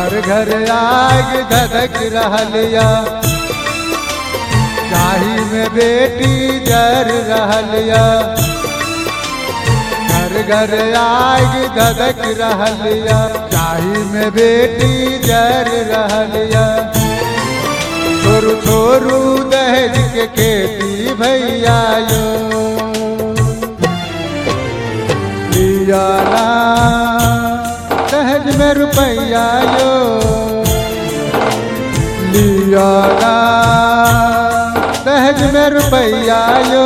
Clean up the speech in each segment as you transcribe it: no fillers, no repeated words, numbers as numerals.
घर घर आग धधक रहलिया, चाही में बेटी जर रहलिया। घर घर आग धधक रहलिया, चाही में बेटी जर रहलिया। छोरू छोरू दहेज के खेती भैया यो, लिया ना दहेज में रुपया यो, लिया ना दहेज में रुपया यो।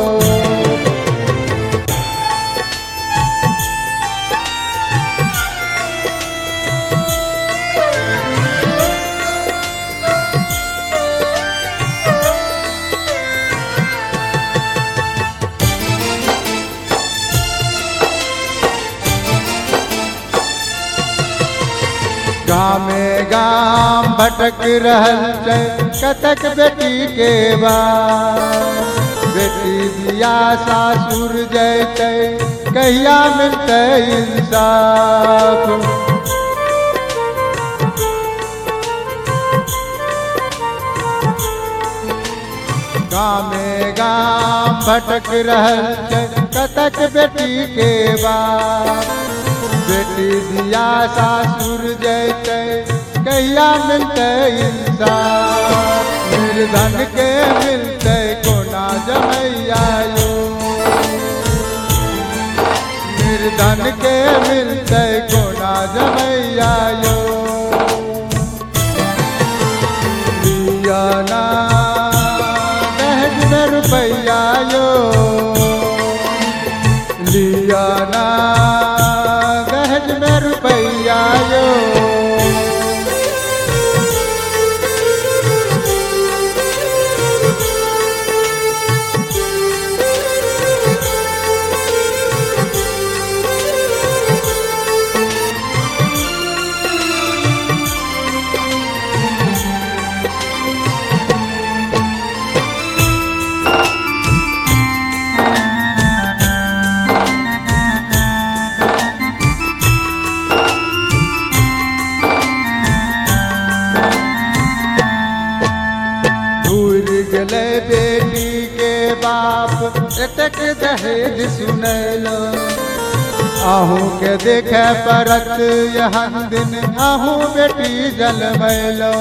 गामे गाम भटक रहल छै कतक बेटी के बाप। बेटी बिया सासुर जैतै कहिया मिलतै इंसाफ। गामे गाम भटक रहल छै कतक बेटी के बाप। बेटी दिया सासुर जैतै कहिया मिलतै इंसाफ। निर्धन के मिलतै कोना जमैया यो, निर्धन के मिलतै कोना जमैया यो। लिया ना दहेज में रुपया यो, लिया ना दहेज में रुपया यो। बेटी के बाप एतक दहेज सुनैलो, आहू के देखे परत यहाँ दिन आहू बेटी जलमैलो।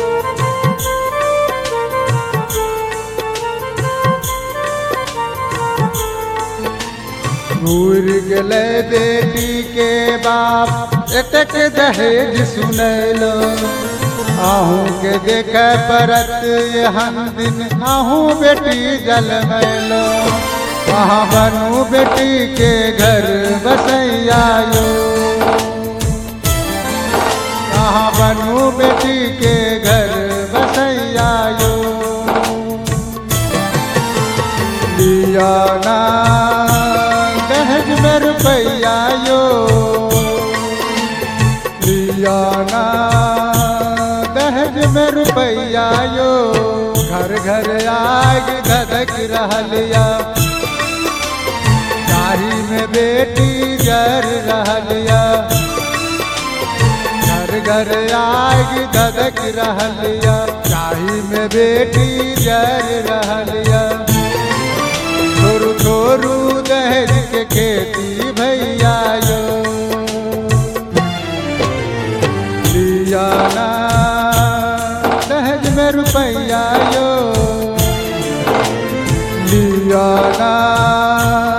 घूर गेलै बेटी के बाप एतक दहेज सुनैलो, आहू के देखे परत यहाँ दिन आहू बेटी जलमैलो। कहाँ बनू बेटी के घर बसैया यो, कहाँ बनू बेटी के घर बसैया यो। लिया ना दहेज में रुपया यो, लिया ना दहेज में रुपया यो। घर घर आग धधक रहलिया, चाही में बेटी जर रहलिया। घर घर आग धधक रहलिया, चाही में बेटी जर रहलिया। छोरू छोरू दहेज के खेती भैया यो, लिया ना दहेज में रुपया यो, लिया ना